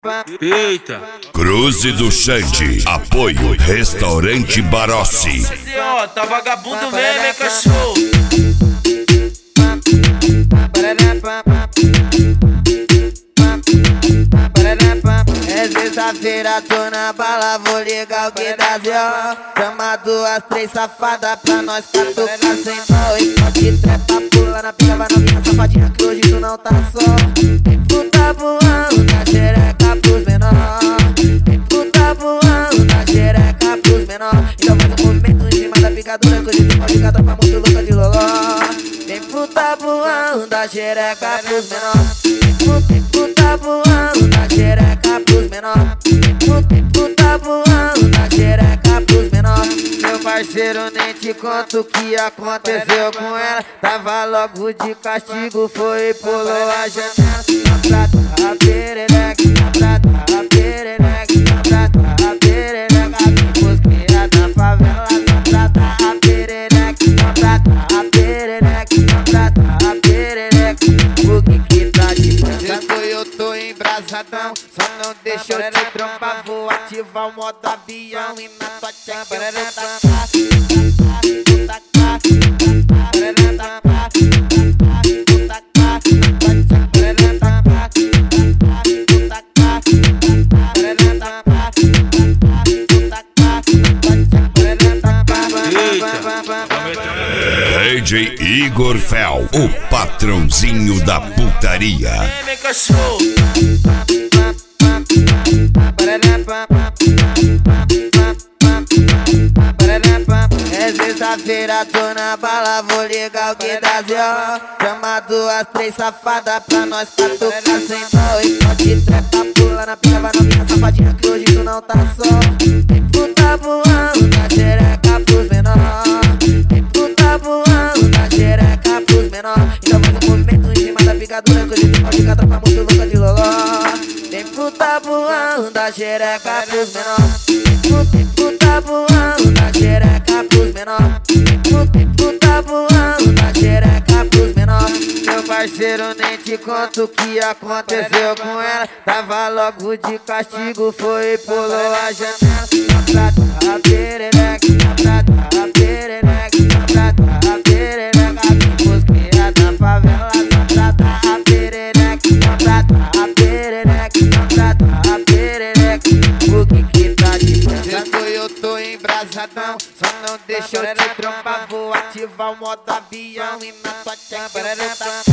Eita! Cruze do Xande, apoio Restaurante Barossi. Ó, tá vagabundo mesmo, hein, cachorro? É sexta-feira, tô na bala, vou ligar o que dá Z.O. Chama duas, três safadas pra nós catucar sem dó. E pode trepa, pula na pica, vai novinha safadinha que hoje tu não tá só. Tem puta voando na xereca pros menor. Tem puta voando na xereca pros menor. Então faz um movimento em cima da picadura que hoje tu pode ficar tropa muito louca de loló. Tem puta voando na xereca pros menor. Tem puta voando na xereca pros menor. Tem puta voando na xereca pros menor. Meu parceiro, nem te conto o que aconteceu com ela. Tava logo de castigo, foi e pulou a janela. A perereca, a perereca, a perereca. Os cria da favela, a perereca, a perereca, a perereca. O que tá de pensando? Eu tô embrasadão, só não deixa eu te trompar. Vou ativar o modo avião e na tua tcheca eu vou tacar. DJ Igor Fel, o patrãozinho da putaria. Vem, cachorro! É sexta-feira, tô na bala, vou ligar o que dá Z.O. Chama duas, três safadas pra nós catucar sem dó. E pode trepa, pula na pica, vai novinha safadinha que hoje tu não tá só. Tem puta voando na xereca pros menor. Tem puta voando na xereca pros menor. Então faz um movimento em cima da picadura que hoje tu pode ficar tropa muito louca de loló. Tem puta voando na xereca pros menor. Tem puta voando na xereca pros menor. Tem puta voando na xereca pros menor. Meu parceiro, nem te conto o que aconteceu com ela. Tava logo de castigo, foi e pulou a janela. A perereca, a perereca, a perereca. Os cria da favela, a perereca, a perereca, a perereca. O que tá de pensando? Eu tô embrasadão, só não deixa eu te trompar. Vou ativar o modo avião e na tua tcheca eu vou tacar.